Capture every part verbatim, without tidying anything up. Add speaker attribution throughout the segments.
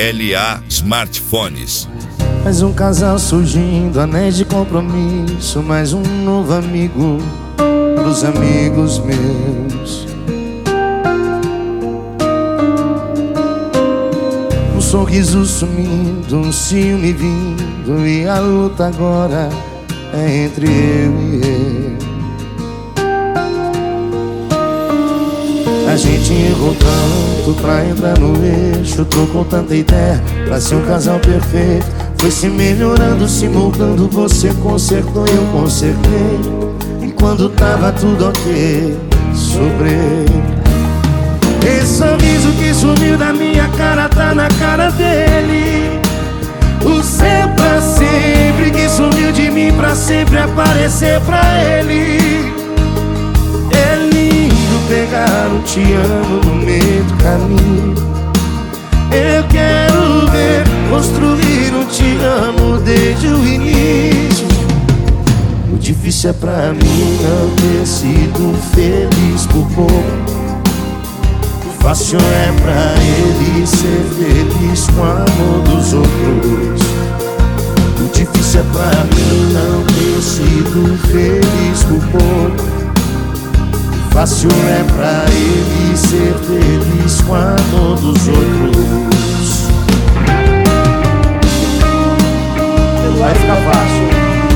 Speaker 1: L A Smartphones.
Speaker 2: Mais um casal surgindo, anéis de compromisso, mais um novo amigo pros amigos meus. Um sorriso sumindo, um ciúme vindo, e a luta agora é entre eu e ele. A gente errou tanto pra entrar no eixo, trocou tanta ideia pra ser um casal perfeito. Foi se melhorando, se moldando, você consertou, eu consertei. E quando tava tudo ok, sobrei. Esse sorriso que sumiu da minha cara tá na cara dele. O seu pra sempre que sumiu de mim pra sempre aparecer pra ele. É lindo pegar um te amo no meio do caminho. Eu quero ver construir um te amo desde o início. O difícil é pra mim não ter sido feliz por pouco. O fácil é pra ele ser feliz com o amor dos outros. O difícil é pra mim não ter sido feliz por pouco. O fácil é pra ele ser feliz com o amor dos outros. Vai ficar fácil.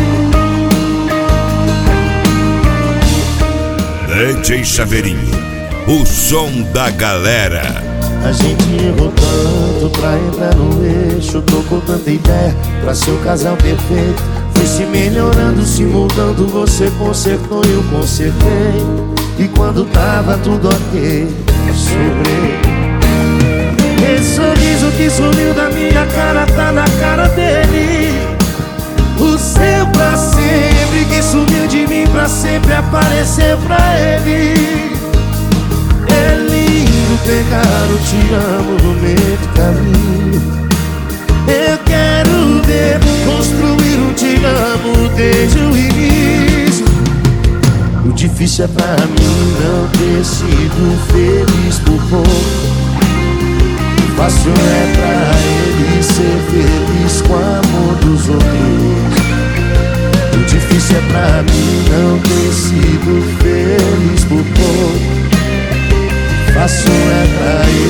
Speaker 1: D J Chaveirinho, o som da galera.
Speaker 2: A gente errou tanto pra entrar no eixo, trocou tanta ideia pra ser um casal perfeito. Foi se melhorando, se mudando, você consertou, eu consertei. E quando tava tudo ok, sobrei. Esse sorriso que sumiu da minha cara tá na cara dele. O seu pra sempre que sumiu de mim pra sempre aparecer pra ele. É lindo pegar o te amo no meio do caminho. Eu quero ver construir um te amo desde o início. O difícil é pra mim não ter sido feliz por pouco. O fácil é pra ele ser feliz com o amor dos outros. O difícil é pra mim não ter sido feliz por pouco. O fácil é pra ele